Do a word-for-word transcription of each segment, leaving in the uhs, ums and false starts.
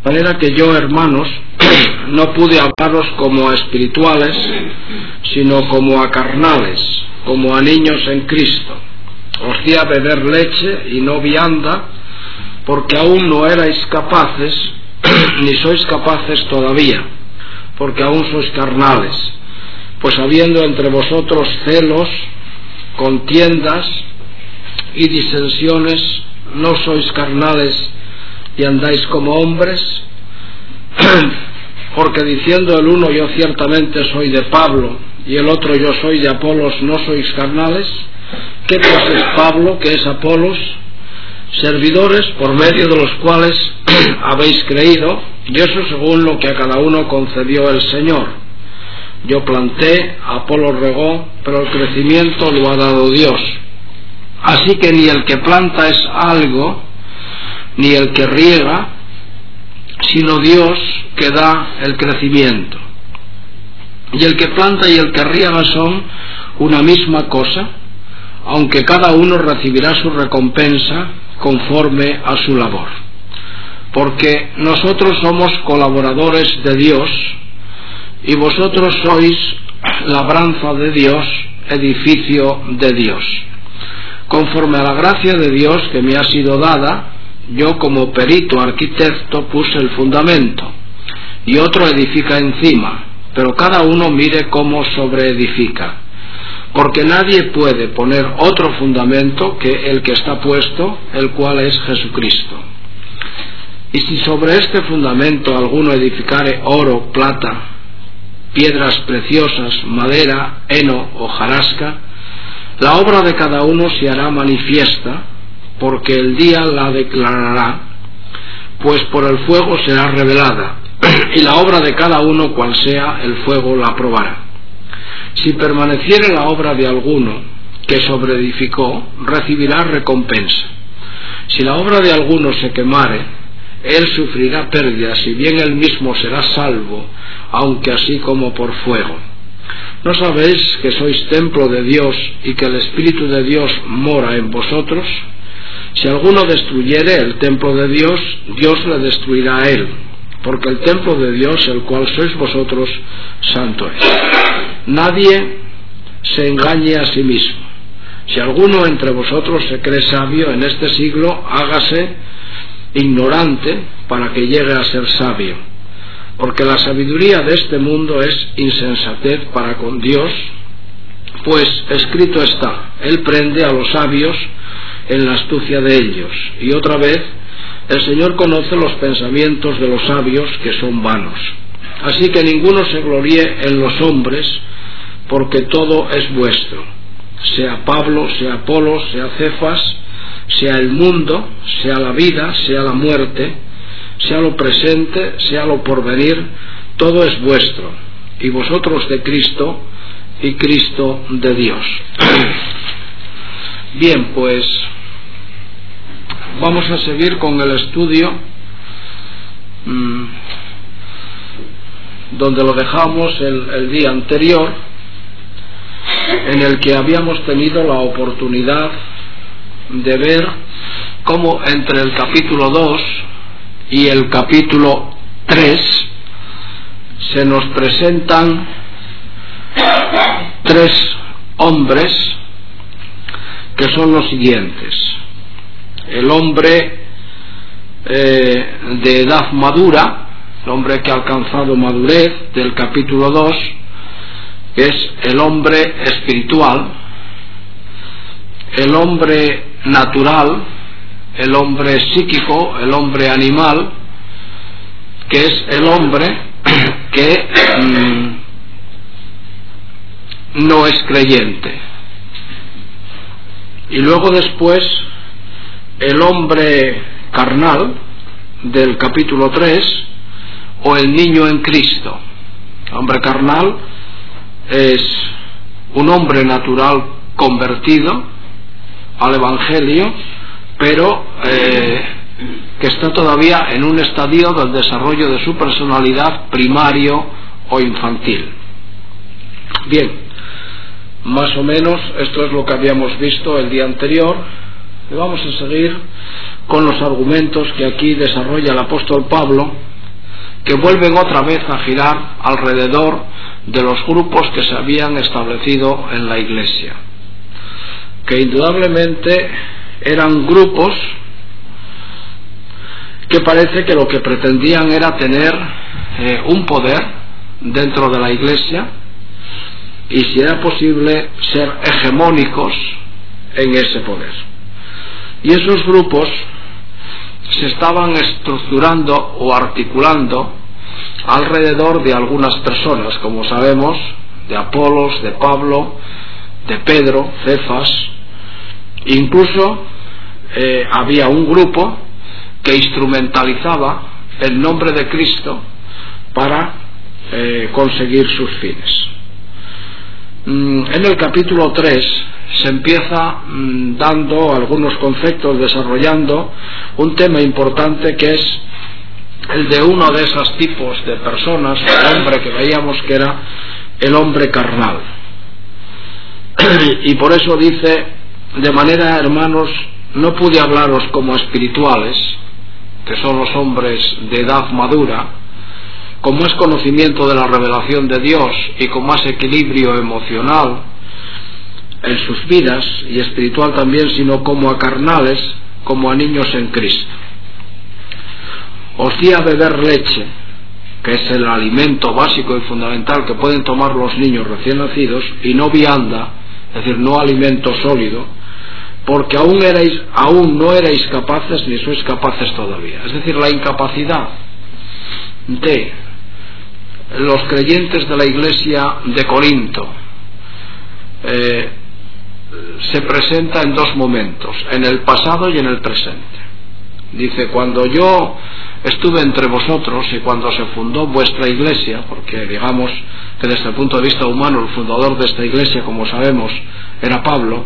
De manera que yo, hermanos, no pude hablaros como a espirituales, sino como a carnales, como a niños en Cristo. Os di a beber leche y no vianda, porque aún no erais capaces, ni sois capaces todavía, porque aún sois carnales. Pues habiendo entre vosotros celos, contiendas y disensiones, no sois carnales y andáis como hombres. Porque diciendo el uno, yo ciertamente soy de Pablo, y el otro, yo soy de Apolos, ¿no sois carnales? ¿Qué pues es Pablo, qué es Apolos? Servidores por medio de los cuales habéis creído, y eso según lo que a cada uno concedió el Señor. Yo planté, Apolos regó, pero el crecimiento lo ha dado Dios. Así que ni el que planta es algo, ni el que riega, sino Dios que da el crecimiento. Y el que planta y el que riega son una misma cosa, aunque cada uno recibirá su recompensa conforme a su labor. Porque nosotros somos colaboradores de Dios, y vosotros sois labranza de Dios, edificio de Dios. Conforme a la gracia de Dios que me ha sido dada, yo como perito arquitecto puse el fundamento, y otro edifica encima, pero cada uno mire cómo sobreedifica. Porque nadie puede poner otro fundamento que el que está puesto, el cual es Jesucristo. Y si sobre este fundamento alguno edificare oro, plata, piedras preciosas, madera, heno, hojarasca, la obra de cada uno se hará manifiesta, porque el día la declarará, pues por el fuego será revelada, y la obra de cada uno, cual sea, el fuego la probará. Si permaneciere la obra de alguno que sobreedificó, recibirá recompensa. Si la obra de alguno se quemare, él sufrirá pérdida, si bien él mismo será salvo, aunque así como por fuego. ¿No sabéis que sois templo de Dios y que el Espíritu de Dios mora en vosotros? Si alguno destruyere el templo de Dios, Dios le destruirá a él, porque el templo de Dios, el cual sois vosotros, santo es. Nadie se engañe a sí mismo. Si alguno entre vosotros se cree sabio en este siglo, hágase ignorante para que llegue a ser sabio, porque la sabiduría de este mundo es insensatez para con Dios, pues escrito está, Él prende a los sabios en la astucia de ellos. Y otra vez, el Señor conoce los pensamientos de los sabios, que son vanos. Así que ninguno se gloríe en los hombres, porque todo es vuestro, sea Pablo, sea Apolos, sea Cefas, sea el mundo, sea la vida, sea la muerte, sea lo presente, sea lo porvenir, todo es vuestro, y vosotros de Cristo, y Cristo de Dios. Bien, pues vamos a seguir con el estudio mmm, donde lo dejamos el, el día anterior, en el que habíamos tenido la oportunidad de ver cómo entre el capítulo dos y el capítulo tres se nos presentan tres hombres que son los siguientes: el hombre eh, de edad madura, el hombre que ha alcanzado madurez del capítulo dos, que es el hombre espiritual; el hombre natural, el hombre psíquico, el hombre animal, que es el hombre que mmm, no es creyente. Y luego después el hombre carnal del capítulo tres, o el niño en Cristo. El hombre carnal es un hombre natural convertido al Evangelio, pero eh, que está todavía en un estadio del desarrollo de su personalidad primario o infantil. Bien, más o menos esto es lo que habíamos visto el día anterior, y vamos a seguir con los argumentos que aquí desarrolla el apóstol Pablo que vuelven otra vez a girar alrededor de los grupos que se habían establecido en la Iglesia, que indudablemente eran grupos que parece que lo que pretendían era tener eh, un poder dentro de la Iglesia y, si era posible, ser hegemónicos en ese poder. Y esos grupos se estaban estructurando o articulando alrededor de algunas personas, como sabemos, de Apolos, de Pablo, de Pedro, Cefas. Incluso eh, había un grupo que instrumentalizaba el nombre de Cristo para eh, conseguir sus fines. Mm, en el capítulo tres se empieza mm, dando algunos conceptos, desarrollando un tema importante que es el de uno de esos tipos de personas, el hombre que veíamos que era el hombre carnal. Y por eso dice, de manera, hermanos, no pude hablaros como espirituales, que son los hombres de edad madura, con más conocimiento de la revelación de Dios y con más equilibrio emocional en sus vidas y espiritual también, sino como a carnales, como a niños en Cristo. Os di a beber leche, que es el alimento básico y fundamental que pueden tomar los niños recién nacidos, y no vianda, es decir, no alimento sólido, porque aún erais, aún no erais capaces ni sois capaces todavía. Es decir, la incapacidad de los creyentes de la Iglesia de Corinto eh, se presenta en dos momentos, en el pasado y en el presente. Dice, cuando yo estuve entre vosotros y cuando se fundó vuestra Iglesia, porque digamos que desde el punto de vista humano el fundador de esta Iglesia, como sabemos, era Pablo,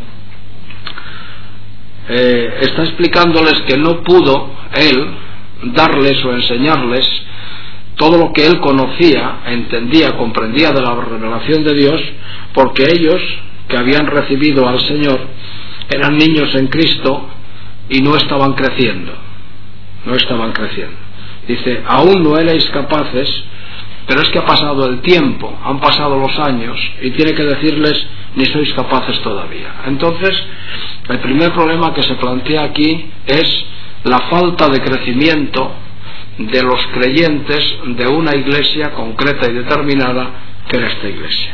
eh, está explicándoles que no pudo él darles o enseñarles todo lo que él conocía, entendía, comprendía de la revelación de Dios, porque ellos, que habían recibido al Señor, eran niños en Cristo y no estaban creciendo, no estaban creciendo. Dice, aún no erais capaces, pero es que ha pasado el tiempo, han pasado los años, y tiene que decirles, ni sois capaces todavía. Entonces, el primer problema que se plantea aquí es la falta de crecimiento de los creyentes de una iglesia concreta y determinada, que era esta iglesia.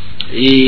Y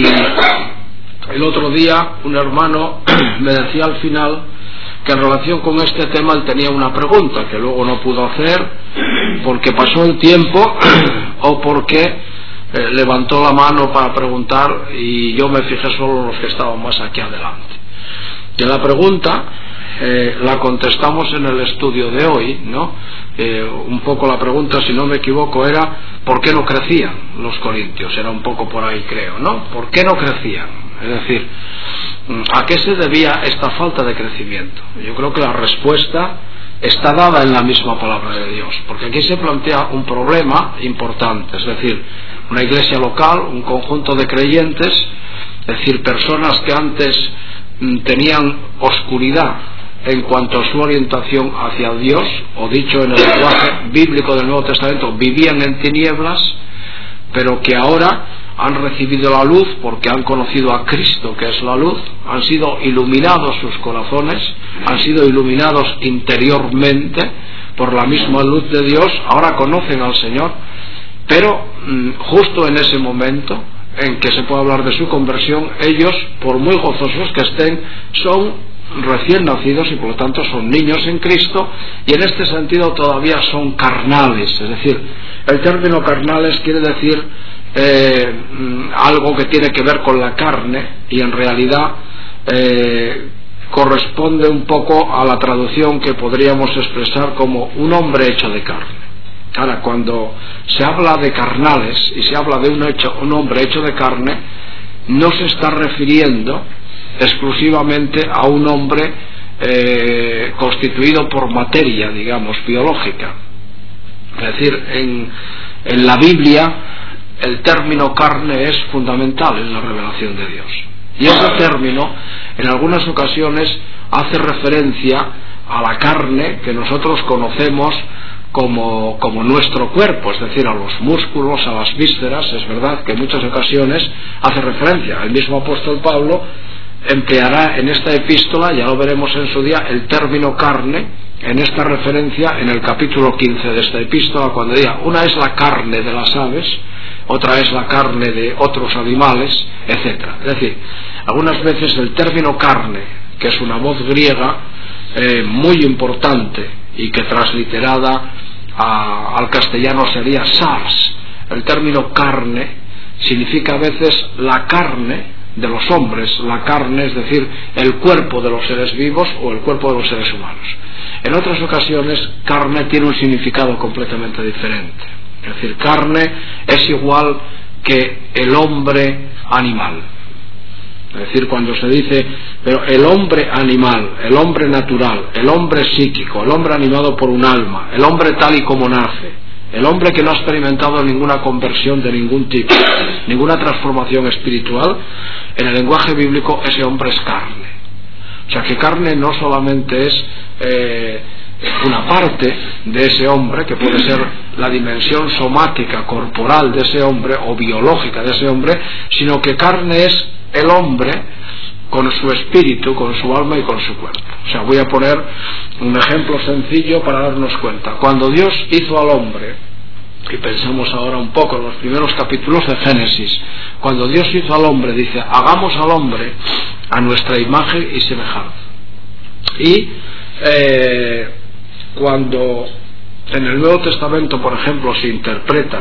el otro día un hermano me decía al final que en relación con este tema él tenía una pregunta que luego no pudo hacer porque pasó el tiempo o porque eh, levantó la mano para preguntar y yo me fijé solo en los que estaban más aquí adelante. Y la pregunta eh, la contestamos en el estudio de hoy, ¿no? Eh, un poco la pregunta, si no me equivoco, era ¿por qué no crecían los corintios? Era un poco por ahí, creo, ¿no? ¿Por qué no crecían? Es decir, ¿a qué se debía esta falta de crecimiento? Yo creo que la respuesta está dada en la misma palabra de Dios, porque aquí se plantea un problema importante, es decir, una iglesia local, un conjunto de creyentes, es decir, personas que antes mm, tenían oscuridad en cuanto a su orientación hacia Dios, o dicho en el lenguaje bíblico del Nuevo Testamento, vivían en tinieblas, pero que ahora han recibido la luz porque han conocido a Cristo, que es la luz, han sido iluminados sus corazones, han sido iluminados interiormente por la misma luz de Dios, ahora conocen al Señor, pero mmm, justo en ese momento en que se puede hablar de su conversión, ellos, por muy gozosos que estén, son recién nacidos y por lo tanto son niños en Cristo, y en este sentido todavía son carnales. Es decir, el término carnales quiere decir eh, algo que tiene que ver con la carne, y en realidad eh, corresponde un poco a la traducción que podríamos expresar como un hombre hecho de carne. Ahora, cuando se habla de carnales y se habla de un, hecho, un hombre hecho de carne, no se está refiriendo exclusivamente a un hombre eh, constituido por materia, digamos, biológica. Es decir, en, en la Biblia el término carne es fundamental en la revelación de Dios, y ese término en algunas ocasiones hace referencia a la carne que nosotros conocemos como, como nuestro cuerpo, es decir, a los músculos, a las vísceras. Es verdad que en muchas ocasiones hace referencia. El mismo apóstol Pablo empleará en esta epístola, ya lo veremos en su día, el término carne, en esta referencia en el capítulo quince de esta epístola, cuando diga, una es la carne de las aves, otra es la carne de otros animales, etcétera. Es decir, algunas veces el término carne, que es una voz griega eh, muy importante y que transliterada a, al castellano sería sars, el término carne significa a veces la carne de los hombres, la carne, es decir, el cuerpo de los seres vivos o el cuerpo de los seres humanos. En otras ocasiones, carne tiene un significado completamente diferente. Es decir, carne es igual que el hombre animal. Es decir, cuando se dice, pero el hombre animal, el hombre natural, el hombre psíquico, el hombre animado por un alma, el hombre tal y como nace, el hombre que no ha experimentado ninguna conversión de ningún tipo, ninguna transformación espiritual, en el lenguaje bíblico ese hombre es carne. O sea que carne no solamente es eh, una parte de ese hombre, que puede ser la dimensión somática, corporal de ese hombre o biológica de ese hombre, sino que carne es el hombre con su espíritu, con su alma y con su cuerpo. O sea, voy a poner un ejemplo sencillo para darnos cuenta. Cuando Dios hizo al hombre, y pensamos ahora un poco en los primeros capítulos de Génesis, cuando Dios hizo al hombre, dice, hagamos al hombre a nuestra imagen y semejanza. Y eh, cuando en el Nuevo Testamento, por ejemplo, se interpreta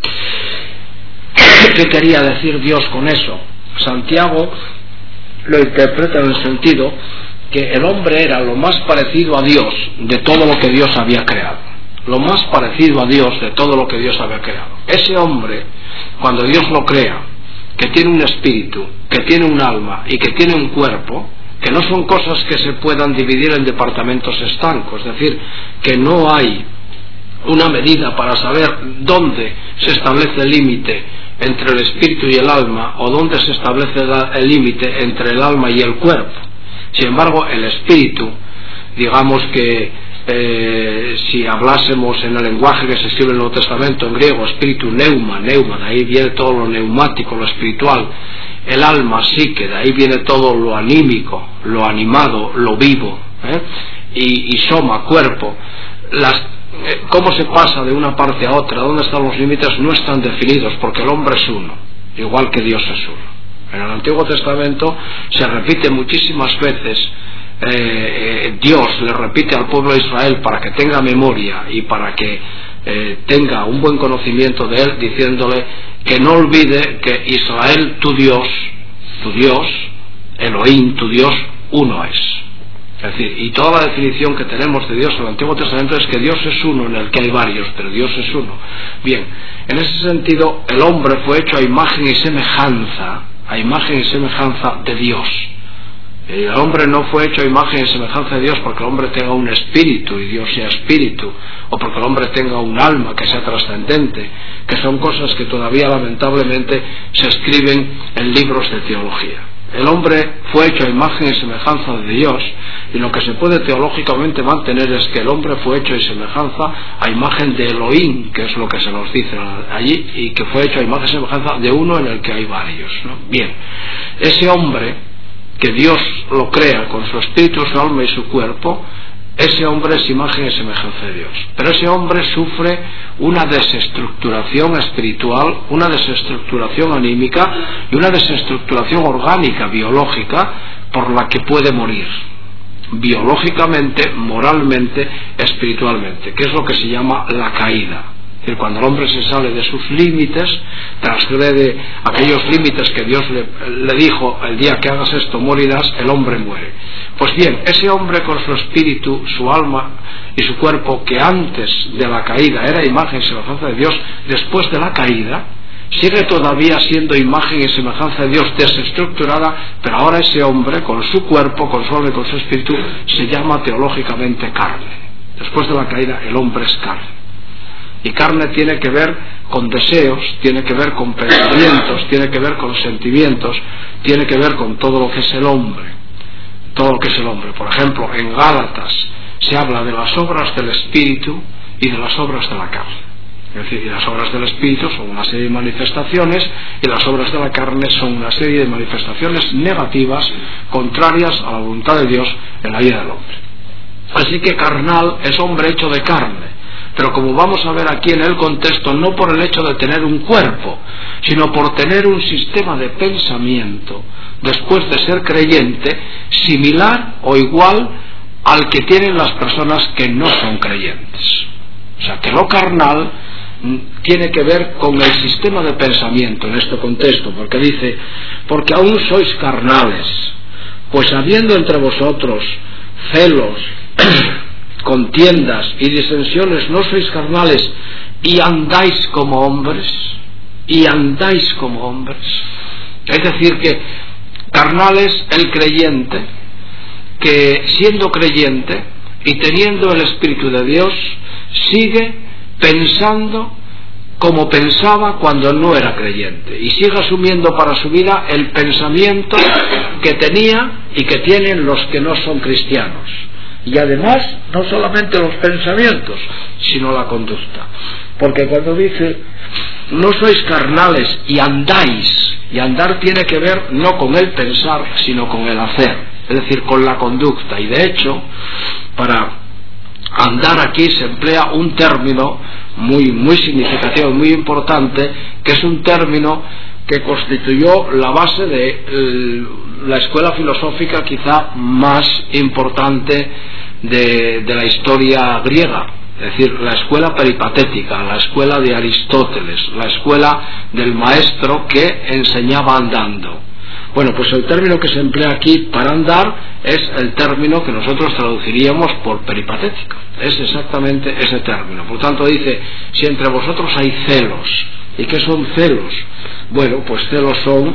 qué quería decir Dios con eso, Santiago lo interpreta en el sentido que el hombre era lo más parecido a Dios de todo lo que Dios había creado, lo más parecido a Dios de todo lo que Dios había creado. Ese hombre, cuando Dios lo crea, que tiene un espíritu, que tiene un alma y que tiene un cuerpo, que no son cosas que se puedan dividir en departamentos estancos, es decir, que no hay una medida para saber dónde se establece el límite entre el espíritu y el alma, o dónde se establece el límite entre el alma y el cuerpo. Sin embargo, el espíritu, digamos que eh, si hablásemos en el lenguaje que se escribe en el Nuevo Testamento en griego, espíritu neuma, neuma, de ahí viene todo lo neumático, lo espiritual. El alma, psique, de ahí viene todo lo anímico, lo animado, lo vivo, ¿eh? y, y soma, cuerpo. Las cómo se pasa de una parte a otra, dónde están los límites, no están definidos, porque el hombre es uno, igual que Dios es uno. En el Antiguo Testamento se repite muchísimas veces, eh, eh, Dios le repite al pueblo de Israel para que tenga memoria y para que eh, tenga un buen conocimiento de él, diciéndole que no olvide que Israel, tu Dios, tu Dios, Elohim, tu Dios, uno es. Es decir, y toda la definición que tenemos de Dios en el Antiguo Testamento es que Dios es uno, en el que hay varios, pero Dios es uno. Bien, en ese sentido, el hombre fue hecho a imagen y semejanza, a imagen y semejanza de Dios. El hombre no fue hecho a imagen y semejanza de Dios porque el hombre tenga un espíritu y Dios sea espíritu, o porque el hombre tenga un alma que sea trascendente, que son cosas que todavía lamentablemente se escriben en libros de teología. El hombre fue hecho a imagen y semejanza de Dios, y lo que se puede teológicamente mantener es que el hombre fue hecho a semejanza a imagen de Elohim, que es lo que se nos dice allí, y que fue hecho a imagen y semejanza de uno en el que hay varios, ¿no? Bien, ese hombre que Dios lo crea con su espíritu, su alma y su cuerpo, ese hombre es imagen y semejanza de Dios. Pero ese hombre sufre una desestructuración espiritual, una desestructuración anímica y una desestructuración orgánica, biológica, por la que puede morir. Biológicamente, moralmente, espiritualmente, que es lo que se llama la caída. Es decir, cuando el hombre se sale de sus límites, transgrede aquellos límites que Dios le, le dijo, el día que hagas esto morirás, el hombre muere. Pues bien, ese hombre con su espíritu, su alma y su cuerpo, que antes de la caída era imagen y semejanza de Dios, después de la caída sigue todavía siendo imagen y semejanza de Dios desestructurada, pero ahora ese hombre con su cuerpo, con su alma y con su espíritu se llama teológicamente carne. Después de la caída el hombre es carne. Y carne tiene que ver con deseos, tiene que ver con pensamientos, tiene que ver con sentimientos, tiene que ver con todo lo que es el hombre, todo lo que es el hombre. Por ejemplo, en Gálatas se habla de las obras del Espíritu y de las obras de la carne. Es decir, y las obras del Espíritu son una serie de manifestaciones, y las obras de la carne son una serie de manifestaciones negativas, contrarias a la voluntad de Dios en la vida del hombre. Así que carnal es hombre hecho de carne, pero como vamos a ver aquí en el contexto, no por el hecho de tener un cuerpo, sino por tener un sistema de pensamiento, después de ser creyente, similar o igual al que tienen las personas que no son creyentes. O sea, que lo carnal tiene que ver con el sistema de pensamiento en este contexto, porque dice, porque aún sois carnales, pues habiendo entre vosotros celos, contiendas y disensiones, no sois carnales y andáis como hombres, y andáis como hombres. Es decir, que carnal es el creyente que, siendo creyente y teniendo el Espíritu de Dios, sigue pensando como pensaba cuando no era creyente, y sigue asumiendo para su vida el pensamiento que tenía y que tienen los que no son cristianos. Y además, no solamente los pensamientos, sino la conducta. Porque cuando dice, no sois carnales y andáis, y andar tiene que ver no con el pensar, sino con el hacer, es decir, con la conducta. Y de hecho, para andar aquí se emplea un término muy, muy significativo, muy importante, que es un término que constituyó la base de eh, la escuela filosófica quizá más importante de, de la historia griega, es decir, la escuela peripatética, la escuela de Aristóteles, la escuela del maestro que enseñaba andando. Bueno, pues el término que se emplea aquí para andar es el término que nosotros traduciríamos por peripatético. Es exactamente ese término. Por tanto dice, si entre vosotros hay celos. ¿Y qué son celos? Bueno, pues celos son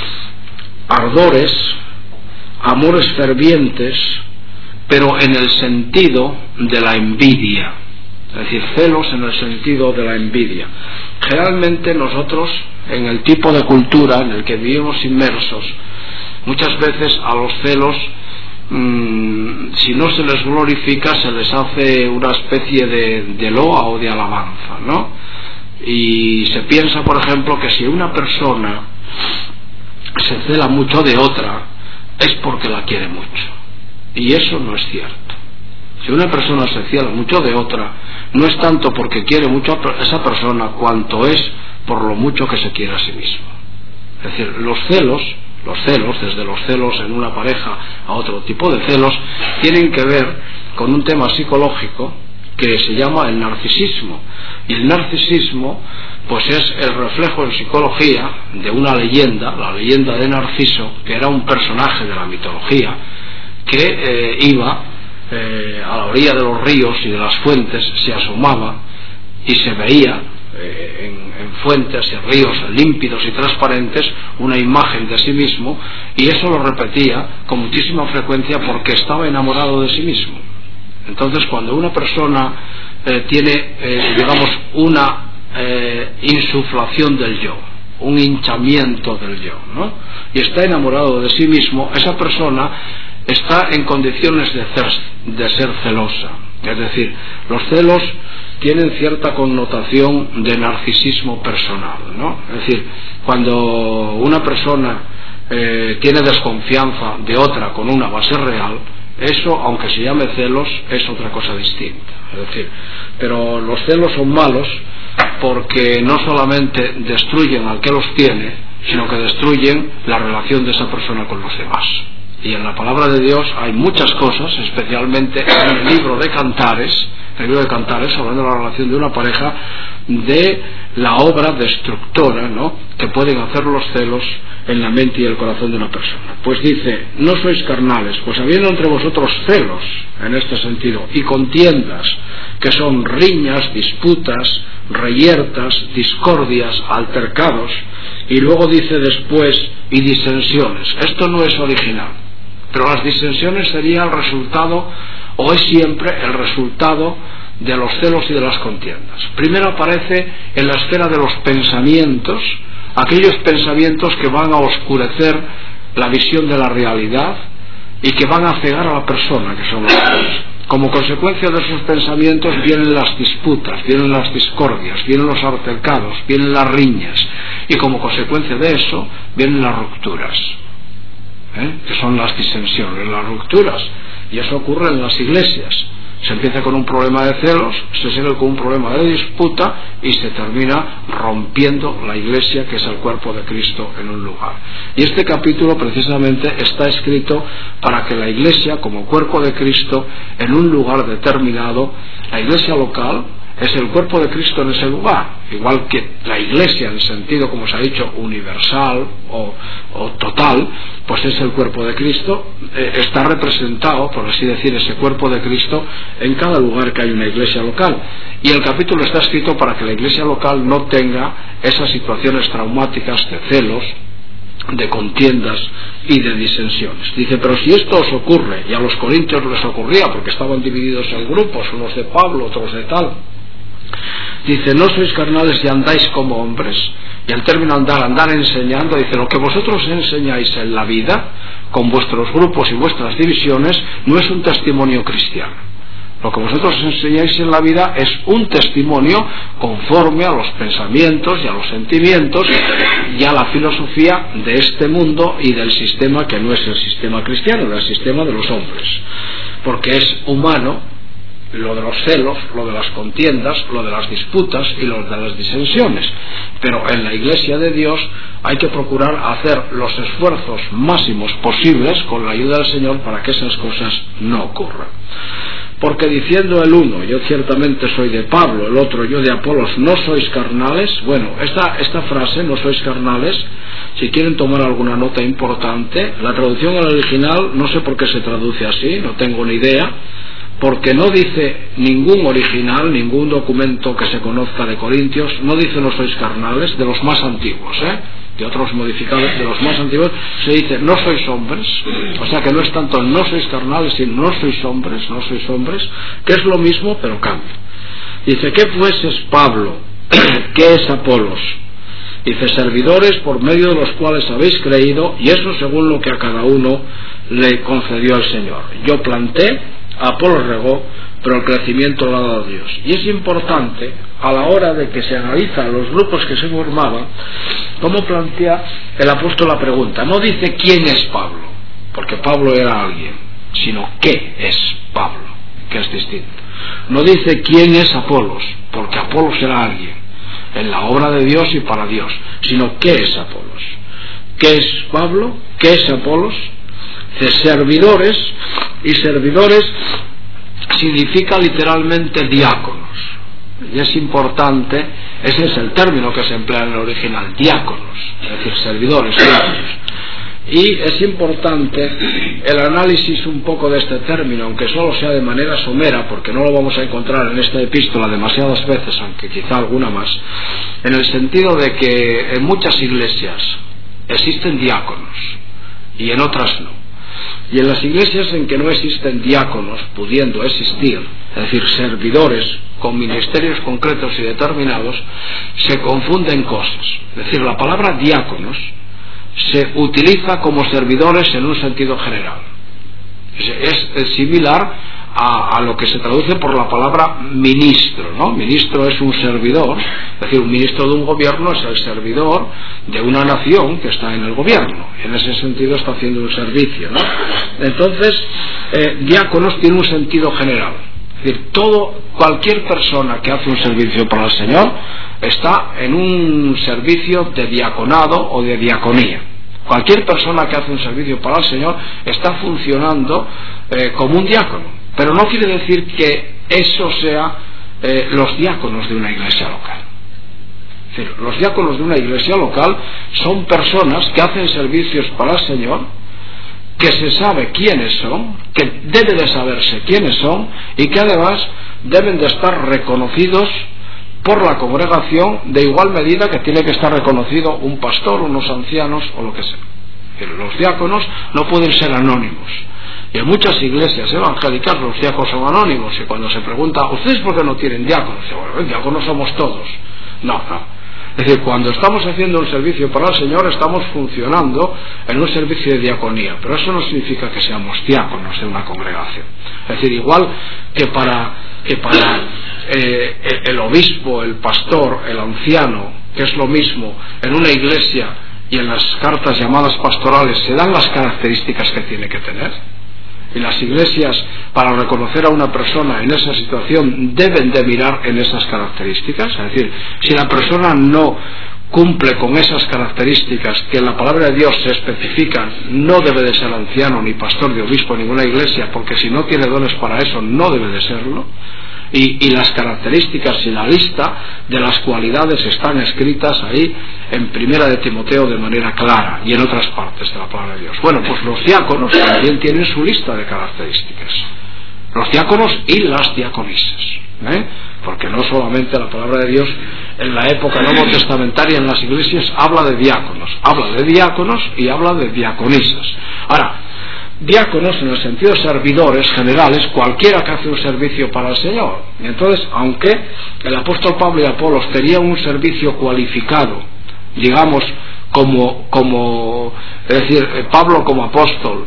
ardores, amores fervientes, pero en el sentido de la envidia. Es decir, celos en el sentido de la envidia. Generalmente nosotros, en el tipo de cultura en el que vivimos inmersos, muchas veces a los celos, mmm, si no se les glorifica, se les hace una especie de, de loa o de alabanza, ¿no? Y se piensa, por ejemplo, que si una persona se cela mucho de otra, es porque la quiere mucho. Y eso no es cierto. Si una persona se cela mucho de otra, no es tanto porque quiere mucho a esa persona, cuanto es por lo mucho que se quiere a sí mismo. Es decir, los celos, los celos, desde los celos en una pareja a otro tipo de celos, tienen que ver con un tema psicológico que se llama el narcisismo. Y el narcisismo, pues es el reflejo en psicología de una leyenda, la leyenda de Narciso, que era un personaje de la mitología, que eh, iba Eh, a la orilla de los ríos y de las fuentes, se asomaba y se veía eh, en, en fuentes y ríos límpidos y transparentes una imagen de sí mismo, y eso lo repetía con muchísima frecuencia porque estaba enamorado de sí mismo. Entonces, cuando una persona eh, tiene eh, digamos una eh, insuflación del yo, un hinchamiento del yo, ¿no? Y está enamorado de sí mismo, esa persona está en condiciones de ser, de ser celosa. Es decir, los celos tienen cierta connotación de narcisismo personal, ¿no? Es decir, cuando una persona eh, tiene desconfianza de otra con una base real, eso, aunque se llame celos, es otra cosa distinta. Es decir, pero los celos son malos porque no solamente destruyen al que los tiene, sino que destruyen la relación de esa persona con los demás. Y en la palabra de Dios hay muchas cosas, especialmente en el libro de Cantares, el libro de Cantares, hablando de la relación de una pareja, de la obra destructora, ¿no?, que pueden hacer los celos en la mente y el corazón de una persona. Pues dice, no sois carnales, pues habiendo entre vosotros celos, en este sentido, y contiendas, que son riñas, disputas, reyertas, discordias, altercados, y luego dice después, y disensiones. Esto no es original, pero las disensiones sería el resultado, o es siempre el resultado de los celos y de las contiendas. Primero aparece en la esfera de los pensamientos, aquellos pensamientos que van a oscurecer la visión de la realidad y que van a cegar a la persona, que son los celos. Como consecuencia de esos pensamientos vienen las disputas, vienen las discordias, vienen los altercados, vienen las riñas, y como consecuencia de eso vienen las rupturas, ¿eh? que son las disensiones, las rupturas, y eso ocurre en las iglesias. Se empieza con un problema de celos, se sigue con un problema de disputa y se termina rompiendo la iglesia, que es el cuerpo de Cristo, en un lugar. Y este capítulo precisamente está escrito para que la iglesia, como cuerpo de Cristo, en un lugar determinado, la iglesia local es el cuerpo de Cristo en ese lugar, igual que la iglesia en el sentido, como se ha dicho, universal o, o total, pues es el cuerpo de Cristo, eh, está representado, por así decir, ese cuerpo de Cristo en cada lugar que hay una iglesia local. Y el capítulo está escrito para que la iglesia local no tenga esas situaciones traumáticas de celos, de contiendas y de disensiones. Dice, pero si esto os ocurre, y a los corintios les ocurría porque estaban divididos en grupos, unos de Pablo, otros de tal, dice, no sois carnales y andáis como hombres. Y el término andar, andar enseñando, dice, lo que vosotros enseñáis en la vida, con vuestros grupos y vuestras divisiones, no es un testimonio cristiano. Lo que vosotros enseñáis en la vida es un testimonio conforme a los pensamientos y a los sentimientos y a la filosofía de este mundo y del sistema que no es el sistema cristiano, del sistema de los hombres, porque es humano lo de los celos, lo de las contiendas, lo de las disputas y lo de las disensiones. Pero en la iglesia de Dios hay que procurar hacer los esfuerzos máximos posibles con la ayuda del Señor para que esas cosas no ocurran. Porque diciendo el uno, yo ciertamente soy de Pablo, el otro, yo de Apolos, no sois carnales. Bueno, esta, esta frase, no sois carnales, si quieren tomar alguna nota importante, la traducción al original, no sé por qué se traduce así, no tengo ni idea, porque no dice ningún original, ningún documento que se conozca de Corintios, no dice no sois carnales, de los más antiguos, ¿eh? de otros modificados, de los más antiguos, se dice no sois hombres, o sea que no es tanto no sois carnales, sino no sois hombres, no sois hombres, que es lo mismo pero cambia. Dice, ¿qué pues es Pablo? ¿Qué es Apolos? Dice, servidores por medio de los cuales habéis creído, y eso según lo que a cada uno le concedió el Señor. Yo planté, Apolos regó, pero el crecimiento lo ha dado Dios. Y es importante, a la hora de que se analizan los grupos que se formaban, cómo plantea el apóstol la pregunta. No dice quién es Pablo, porque Pablo era alguien, sino qué es Pablo, que es distinto. No dice quién es Apolos, porque Apolos era alguien, en la obra de Dios y para Dios, sino qué es Apolos. ¿Qué es Pablo? ¿Qué es Apolos? De servidores, y servidores significa literalmente diáconos, y es importante, ese es el término que se emplea en el original, diáconos, es decir, servidores, diáconos. Y es importante el análisis un poco de este término, aunque solo sea de manera somera, porque no lo vamos a encontrar en esta epístola demasiadas veces, aunque quizá alguna más, en el sentido de que en muchas iglesias existen diáconos y en otras no. Y en las iglesias en que no existen diáconos, pudiendo existir, es decir, servidores con ministerios concretos y determinados, se confunden cosas. Es decir, la palabra diáconos se utiliza como servidores en un sentido general. Es, es similar a, a lo que se traduce por la palabra ministro, ¿no? Ministro es un servidor, es decir, un ministro de un gobierno es el servidor de una nación que está en el gobierno. En ese sentido está haciendo un servicio, ¿no? Entonces, eh, diáconos tiene un sentido general. Es decir, todo, cualquier persona que hace un servicio para el Señor está en un servicio de diaconado o de diaconía. Cualquier persona que hace un servicio para el Señor está funcionando eh, como un diácono. Pero no quiere decir que eso sea eh, los diáconos de una iglesia local. Es decir, los diáconos de una iglesia local son personas que hacen servicios para el Señor, que se sabe quiénes son, que debe de saberse quiénes son, y que además deben de estar reconocidos por la congregación de igual medida que tiene que estar reconocido un pastor, unos ancianos o lo que sea. Pero los diáconos no pueden ser anónimos. Y en muchas iglesias evangélicas los diáconos son anónimos, y cuando se pregunta, ¿ustedes por qué no tienen diáconos? Bueno, diáconos somos todos. No, no. Es decir, cuando estamos haciendo un servicio para el Señor, estamos funcionando en un servicio de diaconía, pero eso no significa que seamos diáconos en una congregación. Es decir, igual que para, que para eh, el, el obispo, el pastor, el anciano, que es lo mismo, en una iglesia y en las cartas llamadas pastorales se dan las características que tiene que tener. Y las iglesias, para reconocer a una persona en esa situación, deben de mirar en esas características. Es decir, si la persona no cumple con esas características que en la palabra de Dios se especifican, no debe de ser anciano, ni pastor, ni obispo en ninguna iglesia, porque si no tiene dones para eso, no debe de serlo. Y, y las características y la lista de las cualidades están escritas ahí en Primera de Timoteo de manera clara y en otras partes de la palabra de Dios. Bueno, pues los diáconos también tienen su lista de características, los diáconos y las diaconisas, ¿eh? Porque no solamente la palabra de Dios en la época nuevotestamentaria en las iglesias habla de diáconos, habla de diáconos y habla de diaconisas. Ahora, diáconos en el sentido de servidores generales, cualquiera que hace un servicio para el Señor. Y entonces, aunque el apóstol Pablo y Apolos tenían un servicio cualificado, digamos, como, como es decir, Pablo como apóstol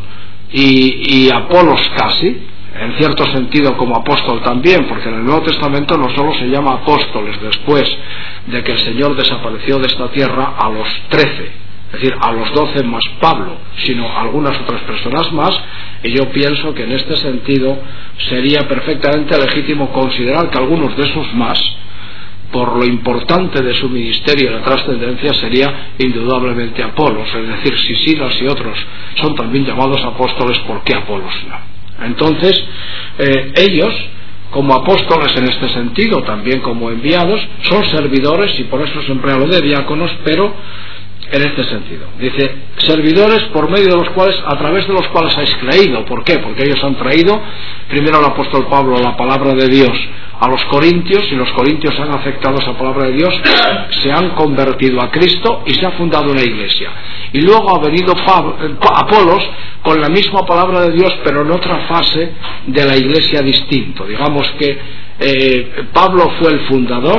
y, y Apolos casi, en cierto sentido como apóstol también, porque en el Nuevo Testamento no solo se llama apóstoles después de que el Señor desapareció de esta tierra a los trece, es decir, a los doce más Pablo, sino algunas otras personas más, y yo pienso que en este sentido sería perfectamente legítimo considerar que algunos de esos más, por lo importante de su ministerio y la trascendencia, sería indudablemente Apolos. Es decir, si Silas y otros son también llamados apóstoles, ¿por qué Apolos no? Entonces, eh, ellos, como apóstoles en este sentido, también como enviados, son servidores, y por eso se emplea lo de diáconos, pero en este sentido. Dice, servidores por medio de los cuales, a través de los cuales habéis creído. ¿Por qué? Porque ellos han traído primero al apóstol Pablo la palabra de Dios a los corintios, y los corintios han aceptado esa palabra de Dios, se han convertido a Cristo y se ha fundado una iglesia. Y luego ha venido Pablo, Apolos con la misma palabra de Dios, pero en otra fase de la iglesia distinto. Digamos que eh, Pablo fue el fundador,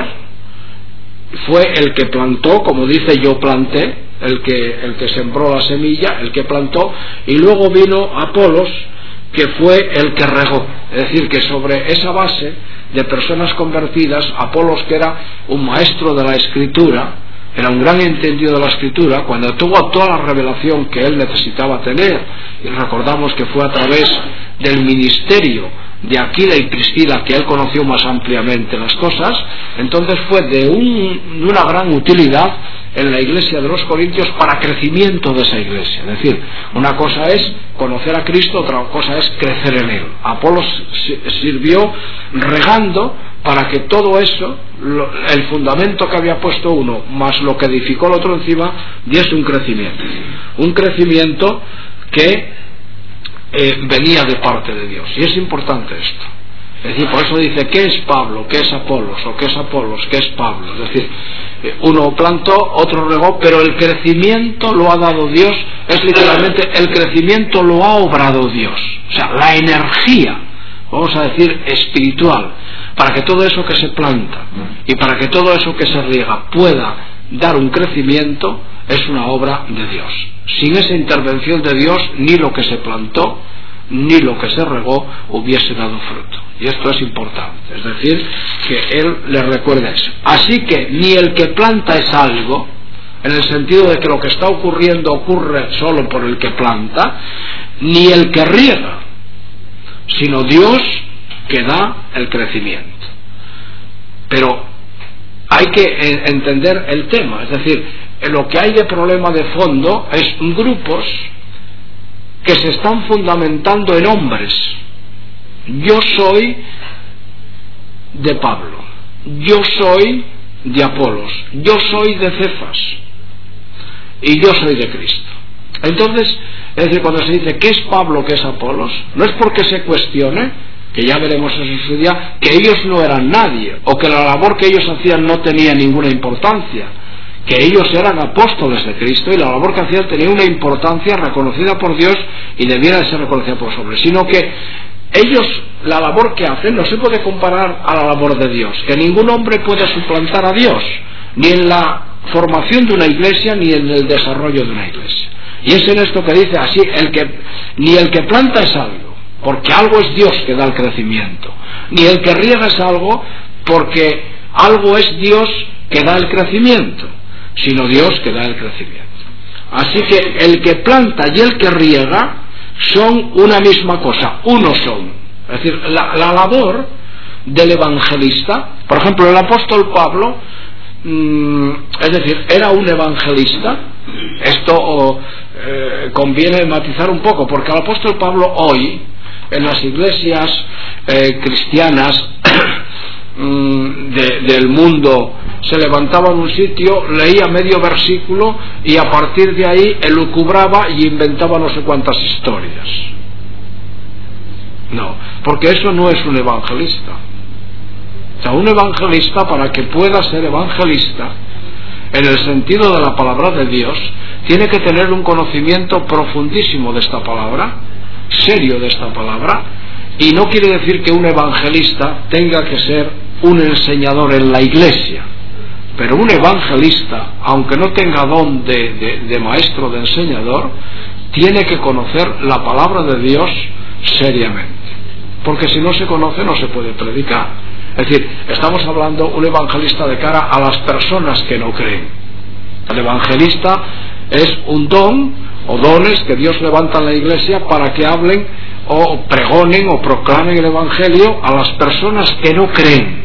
fue el que plantó, como dice, yo planté, el que, el que sembró la semilla, el que plantó, y luego vino Apolos, que fue el que regó. Es decir, que sobre esa base de personas convertidas, Apolos, que era un maestro de la Escritura, era un gran entendido de la Escritura, cuando tuvo toda la revelación que él necesitaba tener, y recordamos que fue a través del ministerio de Aquila y Priscila que él conoció más ampliamente las cosas, entonces fue de, un, de una gran utilidad en la iglesia de los Corintios para crecimiento de esa iglesia. Es decir, una cosa es conocer a Cristo, otra cosa es crecer en él. Apolos sirvió regando para que todo eso, lo, el fundamento que había puesto uno más lo que edificó el otro encima, diese un crecimiento, un crecimiento que Eh, venía de parte de Dios. Y es importante esto. Es decir, por eso dice, ¿qué es Pablo? ¿Qué es Apolos? ¿O qué es Apolos? ¿Qué es Pablo? Es decir, uno plantó, otro regó, pero el crecimiento lo ha dado Dios. Es literalmente, el crecimiento lo ha obrado Dios. O sea, la energía, vamos a decir, espiritual, para que todo eso que se planta y para que todo eso que se riega pueda dar un crecimiento, es una obra de Dios. Sin esa intervención de Dios, ni lo que se plantó ni lo que se regó hubiese dado fruto. Y esto es importante, es decir, que él le recuerda eso. Así que ni el que planta es algo, en el sentido de que lo que está ocurriendo ocurre solo por el que planta, ni el que riega, sino Dios que da el crecimiento. Pero hay que entender el tema, es decir, lo que hay de problema de fondo es grupos que se están fundamentando en hombres. Yo soy de Pablo, yo soy de Apolos, yo soy de Cefas y yo soy de Cristo. Entonces, es decir, cuando se dice ¿qué es Pablo, qué es Apolos?, no es porque se cuestione, que ya veremos eso en su día, que ellos no eran nadie, o que la labor que ellos hacían no tenía ninguna importancia, que ellos eran apóstoles de Cristo y la labor que hacían tenía una importancia reconocida por Dios y debiera de ser reconocida por los hombres, sino que ellos, la labor que hacen no se puede comparar a la labor de Dios, que ningún hombre puede suplantar a Dios, ni en la formación de una iglesia ni en el desarrollo de una iglesia. Y es en esto que dice así, el que, ni el que planta es algo, porque algo es Dios que da el crecimiento, ni el que riega es algo, porque algo es Dios que da el crecimiento, sino Dios que da el crecimiento. Así que el que planta y el que riega son una misma cosa, uno son. Es decir, la, la labor del evangelista, por ejemplo, el apóstol Pablo, mmm, es decir, era un evangelista. Esto oh, eh, conviene matizar un poco, porque el apóstol Pablo hoy, en las iglesias eh, cristianas de, del mundo, se levantaba en un sitio, leía medio versículo y a partir de ahí elucubraba y inventaba no sé cuántas historias. No, porque eso no es un evangelista. O sea, un evangelista, para que pueda ser evangelista en el sentido de la palabra de Dios, tiene que tener un conocimiento profundísimo de esta palabra, serio de esta palabra, y no quiere decir que un evangelista tenga que ser un enseñador en la iglesia, pero un evangelista, aunque no tenga don de, de, de maestro, de enseñador, tiene que conocer la palabra de Dios seriamente, porque si no se conoce no se puede predicar. Es decir, estamos hablando un evangelista de cara a las personas que no creen. El evangelista es un don o dones que Dios levanta en la iglesia para que hablen o pregonen o proclamen el evangelio a las personas que no creen.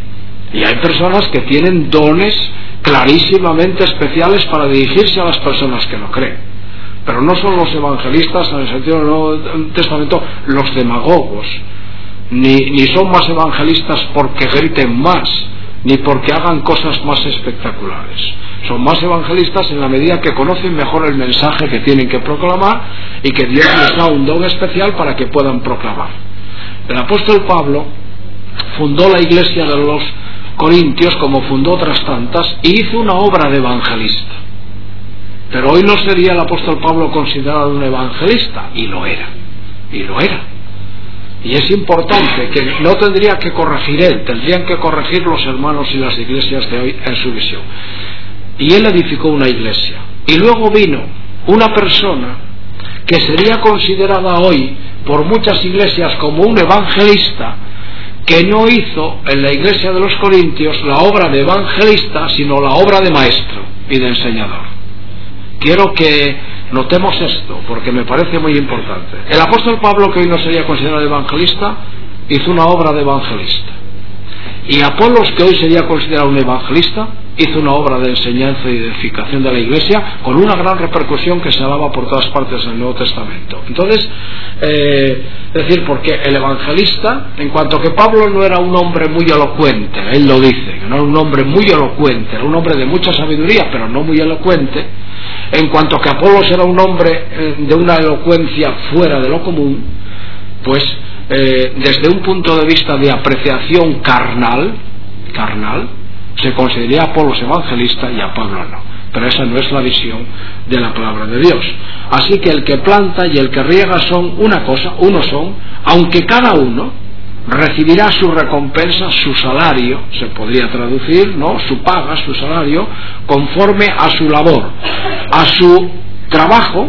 Y hay personas que tienen dones clarísimamente especiales para dirigirse a las personas que no creen. Pero no son los evangelistas, en el sentido del Nuevo Testamento, los demagogos. Ni, ni son más evangelistas porque griten más, ni porque hagan cosas más espectaculares. Son más evangelistas en la medida que conocen mejor el mensaje que tienen que proclamar y que Dios les da un don especial para que puedan proclamar. El apóstol Pablo fundó la iglesia de los Corintios, como fundó otras tantas, y hizo una obra de evangelista. Pero hoy no sería el apóstol Pablo considerado un evangelista, y lo era, y lo era. Y es importante que no tendría que corregir él, tendrían que corregir los hermanos y las iglesias de hoy en su visión. Y él edificó una iglesia. Y luego vino una persona que sería considerada hoy por muchas iglesias como un evangelista, que no hizo en la iglesia de los Corintios la obra de evangelista, sino la obra de maestro y de enseñador. Quiero que notemos esto, porque me parece muy importante. El apóstol Pablo, que hoy no sería considerado evangelista, hizo una obra de evangelista. Y Apolos, que hoy sería considerado un evangelista, hizo una obra de enseñanza y de edificación de la iglesia, con una gran repercusión que se daba por todas partes del Nuevo Testamento. Entonces, eh, es decir, porque el evangelista, en cuanto que Pablo no era un hombre muy elocuente, él lo dice, que no era un hombre muy elocuente, era un hombre de mucha sabiduría, pero no muy elocuente. En cuanto que Apolos era un hombre eh, de una elocuencia fuera de lo común, pues eh, desde un punto de vista de apreciación carnal, carnal, se consideraría a Apolos evangelista y a Pablo no. Pero esa no es la visión de la palabra de Dios. Así que el que planta y el que riega son una cosa, uno son, aunque cada uno recibirá su recompensa, su salario, se podría traducir, ¿no? Su paga, su salario, conforme a su labor, a su trabajo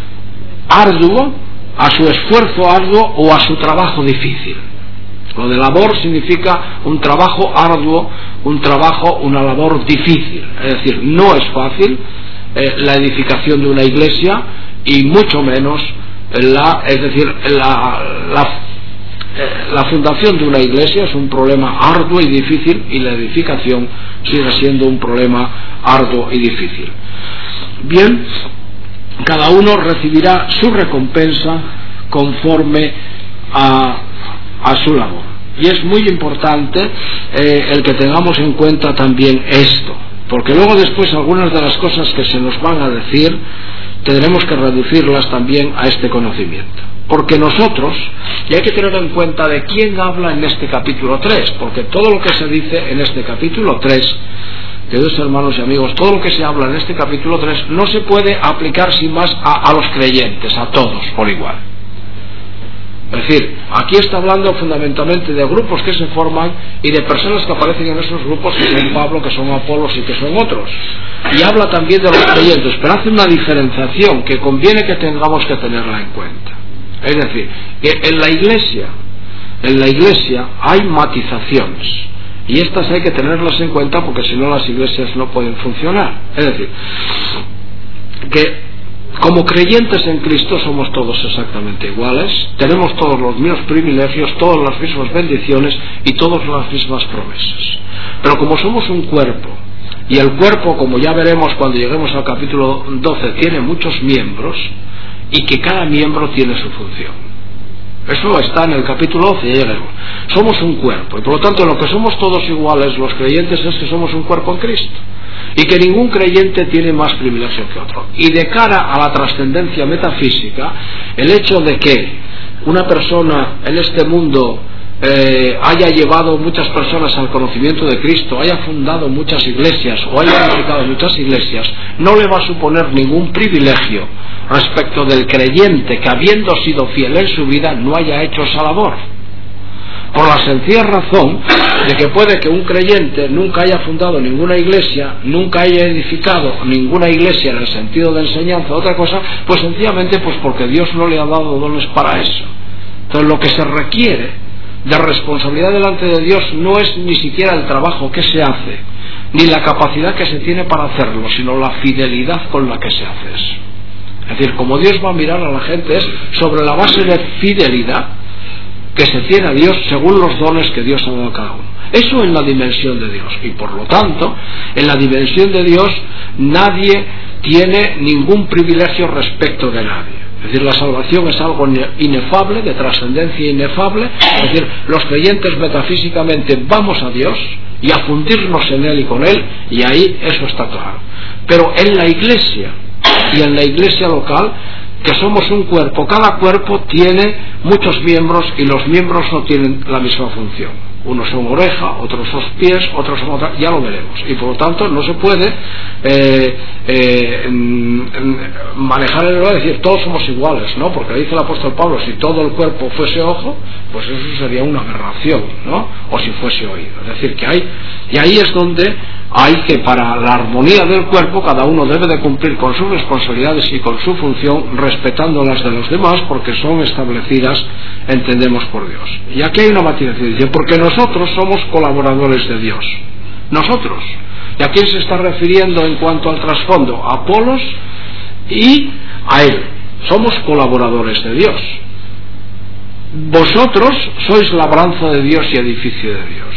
arduo, a su esfuerzo arduo o a su trabajo difícil. Lo de labor significa un trabajo arduo, un trabajo, una labor difícil. Es decir, no es fácil eh, la edificación de una iglesia y mucho menos la, es decir, la, la La fundación de una iglesia es un problema arduo y difícil, y la edificación sigue siendo un problema arduo y difícil. Bien, cada uno recibirá su recompensa conforme a, a su labor. Y es muy importante eh, el que tengamos en cuenta también esto, porque luego después algunas de las cosas que se nos van a decir tendremos que reducirlas también a este conocimiento. Porque nosotros, y hay que tener en cuenta de quién habla en este capítulo tres, porque todo lo que se dice en este capítulo tres, queridos hermanos y amigos, todo lo que se habla en este capítulo tres no se puede aplicar sin más a, a los creyentes, a todos por igual. Es decir, aquí está hablando fundamentalmente de grupos que se forman y de personas que aparecen en esos grupos, que son Pablo, que son Apolos y que son otros. Y habla también de los creyentes, pero hace una diferenciación que conviene que tengamos que tenerla en cuenta. Es decir, que en la iglesia, en la iglesia hay matizaciones, y estas hay que tenerlas en cuenta porque si no las iglesias no pueden funcionar. Es decir, que como creyentes en Cristo somos todos exactamente iguales, tenemos todos los mismos privilegios, todas las mismas bendiciones y todas las mismas promesas. Pero como somos un cuerpo, y el cuerpo, como ya veremos cuando lleguemos al capítulo doce, tiene muchos miembros, y que cada miembro tiene su función. Eso está en el capítulo doce, ya llegaremos. Somos un cuerpo, y por lo tanto lo que somos todos iguales los creyentes es que somos un cuerpo en Cristo, y que ningún creyente tiene más privilegio que otro. Y de cara a la trascendencia metafísica, el hecho de que una persona en este mundo eh, haya llevado muchas personas al conocimiento de Cristo, haya fundado muchas iglesias o haya edificado muchas iglesias, no le va a suponer ningún privilegio respecto del creyente que, habiendo sido fiel en su vida, no haya hecho esa labor. Por la sencilla razón de que puede que un creyente nunca haya fundado ninguna iglesia, nunca haya edificado ninguna iglesia en el sentido de enseñanza, otra cosa, pues sencillamente pues porque Dios no le ha dado dones para eso. Entonces lo que se requiere de responsabilidad delante de Dios no es ni siquiera el trabajo que se hace, ni la capacidad que se tiene para hacerlo, sino la fidelidad con la que se hace eso. Es decir, como Dios va a mirar a la gente es sobre la base de fidelidad que se tiene a Dios según los dones que Dios ha dado a cada uno. Eso en la dimensión de Dios. Y por lo tanto, en la dimensión de Dios nadie tiene ningún privilegio respecto de nadie. Es decir, la salvación es algo inefable, de trascendencia inefable. Es decir, los creyentes metafísicamente vamos a Dios y a fundirnos en Él y con Él, y ahí eso está claro. Pero en la iglesia y en la iglesia local, que somos un cuerpo, cada cuerpo tiene muchos miembros y los miembros no tienen la misma función. Unos son oreja, otros son pies, otros son otra, ya lo veremos. Y por lo tanto no se puede eh, eh, manejar el es decir, todos somos iguales, ¿no? Porque dice el apóstol Pablo, si todo el cuerpo fuese ojo, pues eso sería una aberración, ¿no? O si fuese oído. Es decir, que hay, y ahí es donde hay que, para la armonía del cuerpo, cada uno debe de cumplir con sus responsabilidades y con su función, respetando las de los demás, porque son establecidas, entendemos, por Dios. Y aquí hay una matización, dice, porque nosotros somos colaboradores de Dios. Nosotros. ¿Y a quién se está refiriendo en cuanto al trasfondo? A Apolos y a él. Somos colaboradores de Dios. Vosotros sois labranza de Dios y edificio de Dios.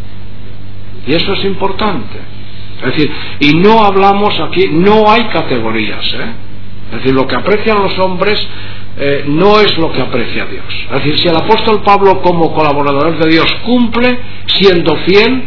Y eso es importante. Es decir, y no hablamos aquí, no hay categorías, ¿eh? Es decir, lo que aprecian los hombres eh, no es lo que aprecia Dios. Es decir, si el apóstol Pablo como colaborador de Dios cumple siendo fiel,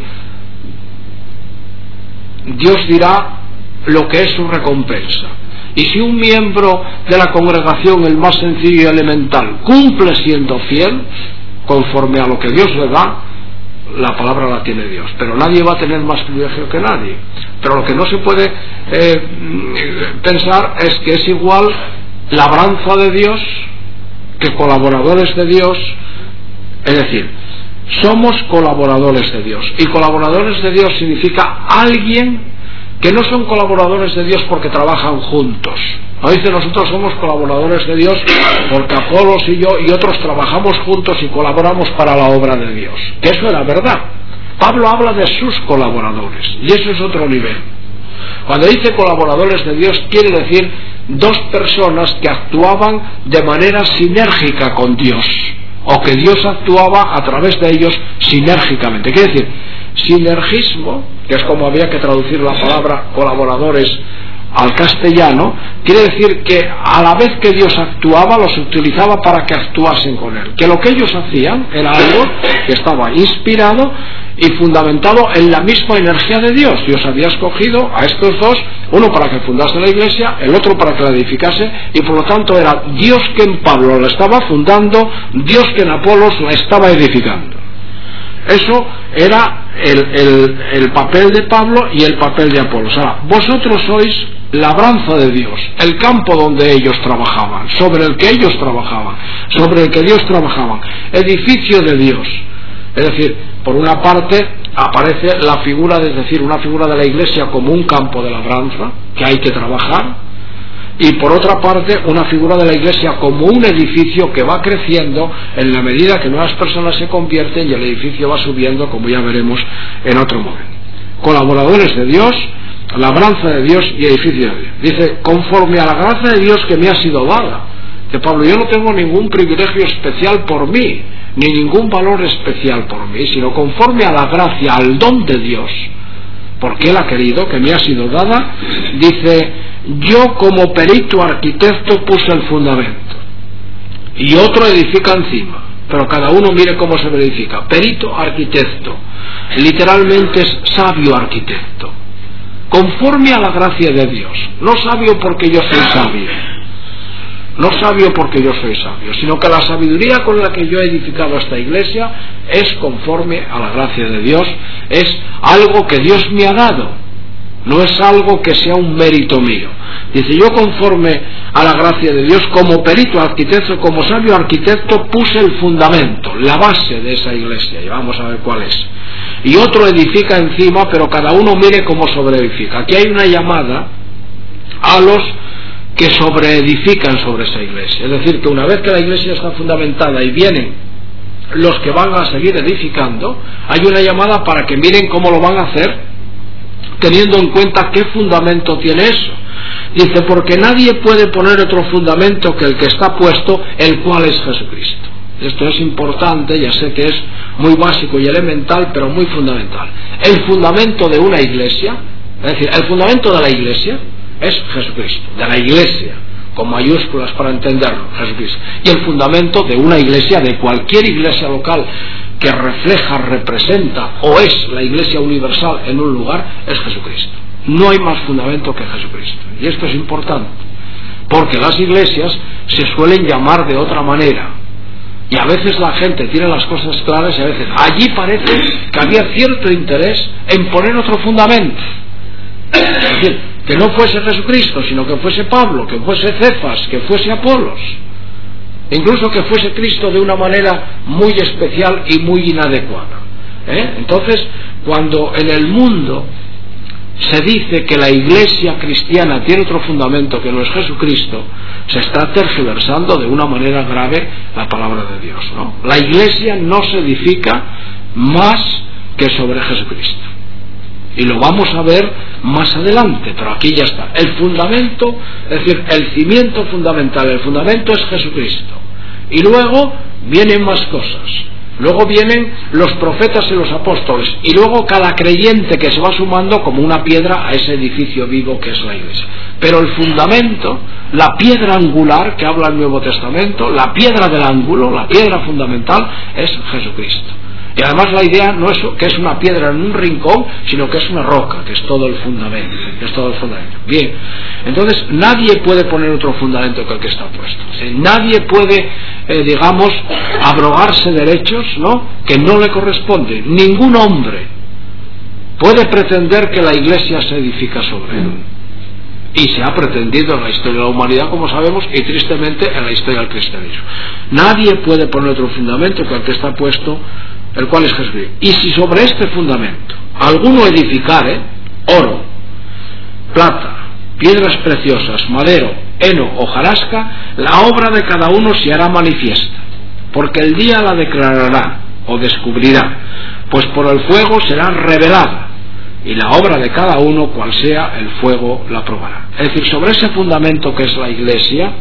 Dios dirá lo que es su recompensa. Y si un miembro de la congregación, el más sencillo y elemental, cumple siendo fiel, conforme a lo que Dios le da, la palabra la tiene Dios, pero nadie va a tener más privilegio que nadie. Pero lo que no se puede eh, pensar es que es igual labranza de Dios que colaboradores de Dios. Es decir, somos colaboradores de Dios, y colaboradores de Dios significa alguien que no son colaboradores de Dios porque trabajan juntos. No dice, nosotros somos colaboradores de Dios porque Apolos y yo y otros trabajamos juntos y colaboramos para la obra de Dios. Eso era verdad. Pablo habla de sus colaboradores, y eso es otro nivel. Cuando dice colaboradores de Dios, quiere decir dos personas que actuaban de manera sinérgica con Dios, o que Dios actuaba a través de ellos sinérgicamente. Quiere decir, sinergismo, que es como había que traducir la palabra colaboradores al castellano, quiere decir que a la vez que Dios actuaba, los utilizaba para que actuasen con Él. Que lo que ellos hacían era algo que estaba inspirado y fundamentado en la misma energía de Dios. Dios había escogido a estos dos, uno para que fundase la iglesia, el otro para que la edificase, y por lo tanto era Dios que en Pablo la estaba fundando, Dios que en Apolos la estaba edificando. Eso era el, el, el papel de Pablo y el papel de Apolos. Ahora, vosotros sois labranza de Dios, el campo donde ellos trabajaban, sobre el que ellos trabajaban, sobre el que Dios trabajaba, edificio de Dios. Es decir, por una parte aparece la figura, es decir, una figura de la iglesia como un campo de labranza que hay que trabajar, y por otra parte una figura de la iglesia como un edificio que va creciendo en la medida que nuevas personas se convierten y el edificio va subiendo, como ya veremos en otro momento. Colaboradores de Dios, labranza de Dios y edificio de Dios. Dice, conforme a la gracia de Dios que me ha sido dada. De Pablo, yo no tengo ningún privilegio especial por mí, ni ningún valor especial por mí, sino conforme a la gracia, al don de Dios, porque Él ha querido, que me ha sido dada. Dice, yo como perito arquitecto puse el fundamento y otro edifica encima, pero cada uno mire cómo se verifica. Perito arquitecto literalmente es sabio arquitecto, conforme a la gracia de Dios, no sabio porque yo soy sabio, no sabio porque yo soy sabio, sino que la sabiduría con la que yo he edificado esta iglesia es conforme a la gracia de Dios, es algo que Dios me ha dado, no es algo que sea un mérito mío. Dice, yo conforme a la gracia de Dios, como perito arquitecto, como sabio arquitecto, puse el fundamento, la base de esa iglesia, y vamos a ver cuál es. Y otro edifica encima, pero cada uno mire cómo sobreedifica. Aquí hay una llamada a los que sobreedifican sobre esa iglesia. Es decir, que una vez que la iglesia está fundamentada y vienen los que van a seguir edificando, hay una llamada para que miren cómo lo van a hacer, teniendo en cuenta qué fundamento tiene eso. Dice, porque nadie puede poner otro fundamento que el que está puesto, el cual es Jesucristo. Esto es importante, ya sé que es muy básico y elemental, pero muy fundamental. El fundamento de una iglesia, es decir, el fundamento de la iglesia es Jesucristo, de la iglesia, con mayúsculas para entenderlo, Jesucristo. Y el fundamento de una iglesia, de cualquier iglesia local que refleja, representa o es la iglesia universal en un lugar, es Jesucristo. No hay más fundamento que Jesucristo. Y esto es importante, porque las iglesias se suelen llamar de otra manera. Y a veces la gente tiene las cosas claras y a veces allí parece que había cierto interés en poner otro fundamento. Es decir, que no fuese Jesucristo, sino que fuese Pablo, que fuese Cefas, que fuese Apolos, incluso que fuese Cristo de una manera muy especial y muy inadecuada. ¿Eh? Entonces, cuando en el mundo se dice que la iglesia cristiana tiene otro fundamento que no es Jesucristo, se está tergiversando de una manera grave la palabra de Dios, ¿no? La iglesia no se edifica más que sobre Jesucristo. Y lo vamos a ver más adelante, pero aquí ya está. El fundamento, es decir, el cimiento fundamental, el fundamento es Jesucristo. Y luego vienen más cosas. Luego vienen los profetas y los apóstoles. Y luego cada creyente que se va sumando como una piedra a ese edificio vivo que es la iglesia. Pero el fundamento, la piedra angular que habla el Nuevo Testamento, la piedra del ángulo, la piedra fundamental es Jesucristo. Y además la idea no es que es una piedra en un rincón, sino que es una roca, que es todo el fundamento, que es todo el fundamento. Bien, entonces nadie puede poner otro fundamento que el que está puesto. O sea, nadie puede, eh, digamos, abrogarse derechos, ¿no?, que no le corresponden. Ningún hombre puede pretender que la iglesia se edifica sobre él. Y se ha pretendido en la historia de la humanidad, como sabemos, y tristemente en la historia del cristianismo. Nadie puede poner otro fundamento que el que está puesto, el cual es Jesucristo. Y si sobre este fundamento alguno edificare oro, plata, piedras preciosas, madero, heno, hojarasca, la obra de cada uno se hará manifiesta, porque el día la declarará o descubrirá, pues por el fuego será revelada, y la obra de cada uno, cual sea, el fuego la probará. Es decir, sobre ese fundamento que es la iglesia,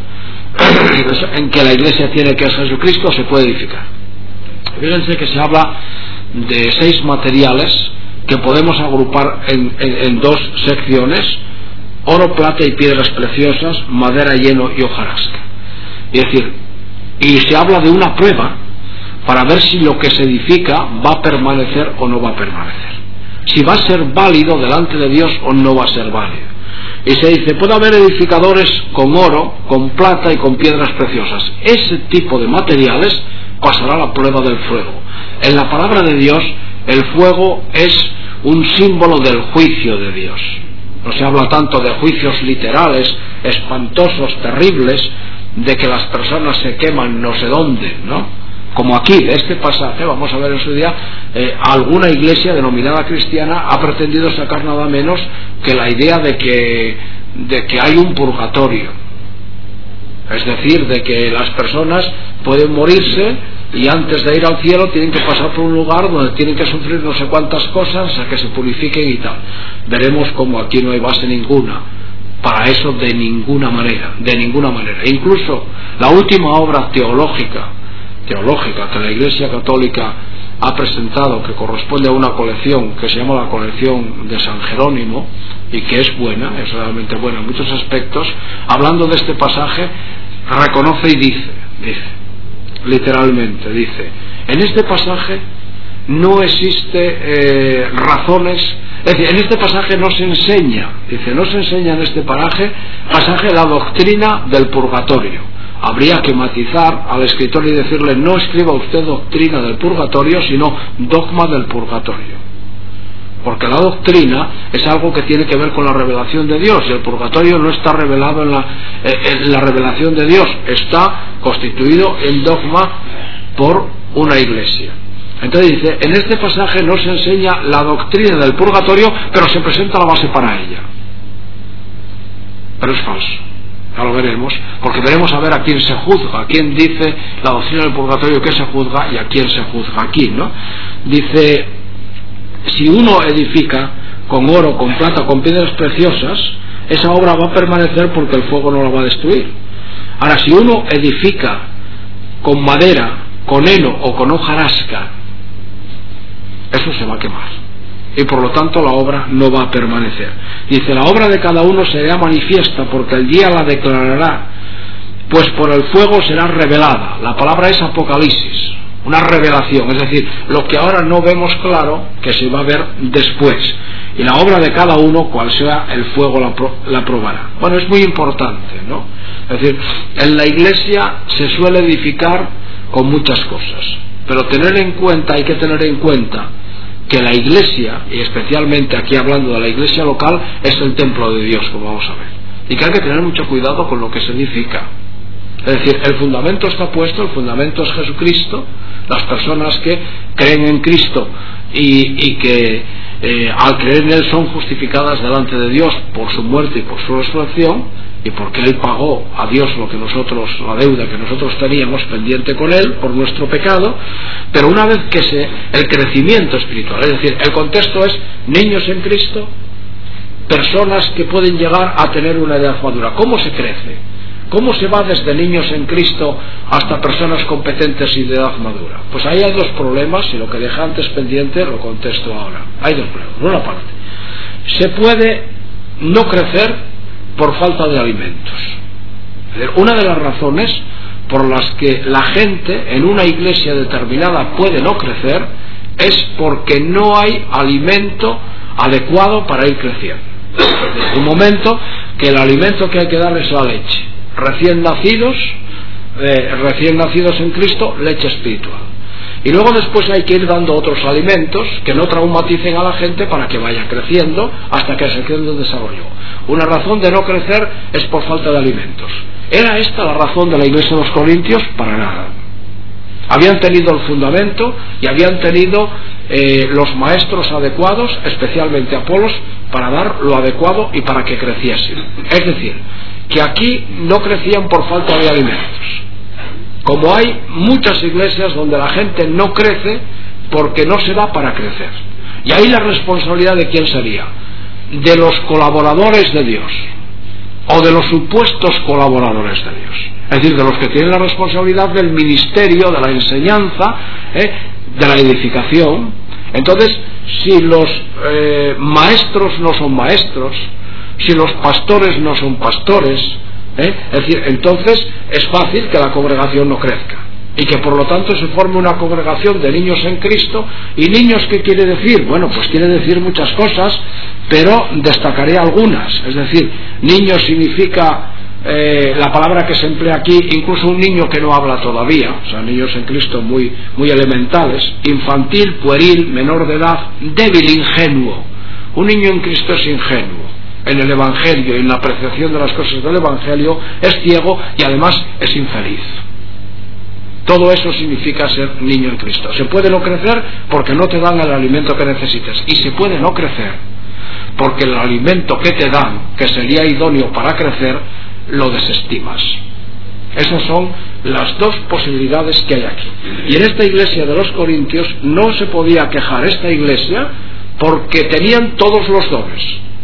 en que la iglesia tiene, que es Jesucristo, se puede edificar. Fíjense que se habla de seis materiales que podemos agrupar en, en, en dos secciones: oro, plata y piedras preciosas, madera, heno y hojarasca. Es decir, y se habla de una prueba para ver si lo que se edifica va a permanecer o no va a permanecer, si va a ser válido delante de Dios o no va a ser válido. Y se dice, puede haber edificadores con oro, con plata y con piedras preciosas. Ese tipo de materiales pasará la prueba del fuego. En la palabra de Dios, el fuego es un símbolo del juicio de Dios. No se habla tanto de juicios literales, espantosos, terribles, de que las personas se queman no sé dónde, ¿no? Como aquí, de este pasaje, vamos a ver en su día, eh, alguna iglesia denominada cristiana ha pretendido sacar nada menos que la idea de que, de que hay un purgatorio. Es decir, de que las personas pueden morirse y antes de ir al cielo tienen que pasar por un lugar donde tienen que sufrir no sé cuántas cosas a que se purifiquen y tal. Veremos como aquí no hay base ninguna para eso, de ninguna manera, de ninguna manera. E incluso la última obra teológica teológica que la Iglesia Católica ha presentado, que corresponde a una colección que se llama la colección de San Jerónimo, y que es buena, es realmente buena en muchos aspectos, hablando de este pasaje, reconoce y dice, dice, literalmente, dice, en este pasaje no existe eh, razones, es decir, en este pasaje no se enseña, dice, no se enseña en este pasaje, pasaje la doctrina del purgatorio. Habría que matizar al escritor y decirle, no escriba usted doctrina del purgatorio, sino dogma del purgatorio. Porque la doctrina es algo que tiene que ver con la revelación de Dios, y el purgatorio no está revelado en la, en la revelación de Dios, está constituido en dogma por una iglesia. Entonces dice, en este pasaje no se enseña la doctrina del purgatorio, pero se presenta la base para ella. Pero es falso. Ya lo veremos, porque veremos a ver a quién se juzga, a quién dice la doctrina del purgatorio que se juzga y a quién se juzga aquí, ¿no? Dice, si uno edifica con oro, con plata, con piedras preciosas, esa obra va a permanecer porque el fuego no la va a destruir. Ahora, si uno edifica con madera, con heno o con hojarasca, eso se va a quemar. Y por lo tanto la obra no va a permanecer. Dice, la obra de cada uno será manifiesta porque el día la declarará, pues por el fuego será revelada. La palabra es apocalipsis, una revelación, es decir, lo que ahora no vemos claro, que se va a ver después. Y la obra de cada uno, cual sea el fuego, la, pro, la probará. Bueno, es muy importante, ¿no? Es decir, en la iglesia se suele edificar con muchas cosas, pero tener en cuenta, hay que tener en cuenta que la iglesia, y especialmente aquí hablando de la iglesia local, es el templo de Dios, como vamos a ver, y que hay que tener mucho cuidado con lo que se edifica. Es decir, el fundamento está puesto, el fundamento es Jesucristo, las personas que creen en Cristo y, y que eh, al creer en Él son justificadas delante de Dios por su muerte y por su resurrección, y porque Él pagó a Dios lo que nosotros, la deuda que nosotros teníamos pendiente con Él por nuestro pecado. Pero una vez que se, el crecimiento espiritual, es decir, el contexto es niños en Cristo, personas que pueden llegar a tener una edad madura. ¿Cómo se crece? ¿Cómo se va desde niños en Cristo hasta personas competentes y de edad madura? Pues ahí hay dos problemas, y lo que dejé antes pendiente lo contesto ahora. Hay dos problemas. Por una parte, se puede no crecer por falta de alimentos. Es decir, una de las razones por las que la gente en una iglesia determinada puede no crecer es porque no hay alimento adecuado para ir creciendo. Desde un momento que el alimento que hay que dar es la leche. Recién nacidos, eh, recién nacidos en Cristo, leche espiritual. Y luego después hay que ir dando otros alimentos que no traumaticen a la gente para que vaya creciendo hasta que se quede en desarrollo. Una razón de no crecer es por falta de alimentos. ¿Era esta la razón de la iglesia de los Corintios? Para nada. Habían tenido el fundamento y habían tenido eh, los maestros adecuados, especialmente Apolos, para dar lo adecuado y para que creciesen. Es decir, que aquí no crecían por falta de alimentos. Como hay muchas iglesias donde la gente no crece porque no se da para crecer. Y ahí la responsabilidad de quién sería, de los colaboradores de Dios o de los supuestos colaboradores de Dios, es decir, de los que tienen la responsabilidad del ministerio, de la enseñanza, ¿eh? de la edificación. Entonces, si los eh, maestros no son maestros, si los pastores no son pastores, ¿eh? es decir, entonces es fácil que la congregación no crezca y que por lo tanto se forme una congregación de niños en Cristo. ¿Y niños qué quiere decir? Bueno, pues quiere decir muchas cosas, pero destacaré algunas. Es decir, niños significa eh, la palabra que se emplea aquí, incluso un niño que no habla todavía, o sea, niños en Cristo muy, muy elementales, infantil, pueril, menor de edad, débil, ingenuo. Un niño en Cristo es ingenuo en el Evangelio y en la apreciación de las cosas del Evangelio, es ciego y además es infeliz. Todo eso significa ser niño en Cristo. Se puede no crecer porque no te dan el alimento que necesites, y se puede no crecer porque el alimento que te dan, que sería idóneo para crecer, lo desestimas. Esas son las dos posibilidades que hay aquí. Y en esta iglesia de los Corintios no se podía quejar esta iglesia porque tenían todos los dones,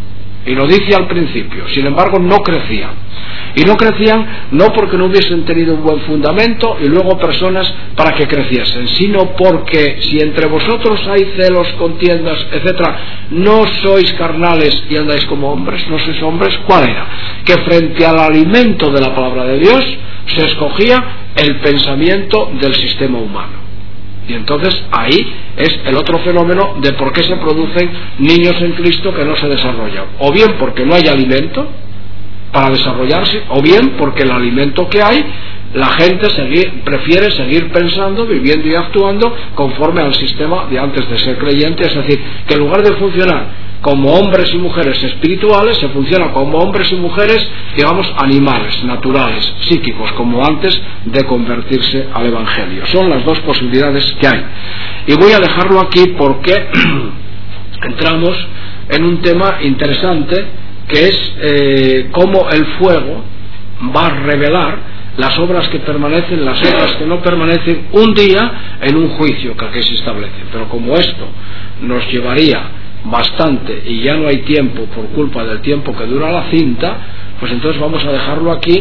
y lo dice al principio. Sin embargo, no crecían, y no crecían no porque no hubiesen tenido un buen fundamento y luego personas para que creciesen, sino porque si entre vosotros hay celos, contiendas, etcétera, no sois carnales y andáis como hombres. No sois hombres. ¿Cuál era? Que frente al alimento de la palabra de Dios se escogía el pensamiento del sistema humano. Y entonces ahí es el otro fenómeno de por qué se producen niños en Cristo que no se desarrollan. O bien porque no hay alimento para desarrollarse, o bien porque el alimento que hay, la gente seguir, prefiere seguir pensando, viviendo y actuando conforme al sistema de antes de ser creyente. Es decir, que en lugar de funcionar como hombres y mujeres espirituales, se funciona como hombres y mujeres, digamos, animales, naturales, psíquicos, como antes de convertirse al Evangelio. Son las dos posibilidades que hay. Y voy a dejarlo aquí porque entramos en un tema interesante, que es eh, cómo el fuego va a revelar las obras que permanecen, las obras que no permanecen, un día en un juicio que aquí se establece. Pero como esto nos llevaría bastante y ya no hay tiempo por culpa del tiempo que dura la cinta, pues entonces vamos a dejarlo aquí,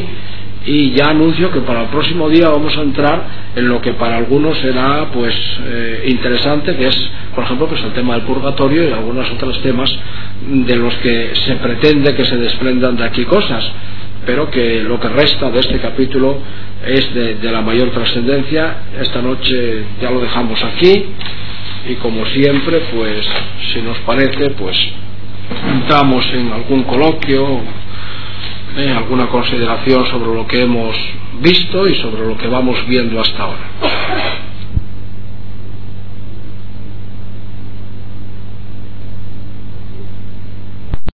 y ya anuncio que para el próximo día vamos a entrar en lo que para algunos será pues eh, interesante, que es, por ejemplo, pues el tema del purgatorio y algunos otros temas de los que se pretende que se desprendan de aquí cosas, pero que lo que resta de este capítulo es de, de la mayor trascendencia. Esta noche ya lo dejamos aquí, y como siempre, pues si nos parece, pues entramos en algún coloquio, eh, alguna consideración sobre lo que hemos visto y sobre lo que vamos viendo hasta ahora.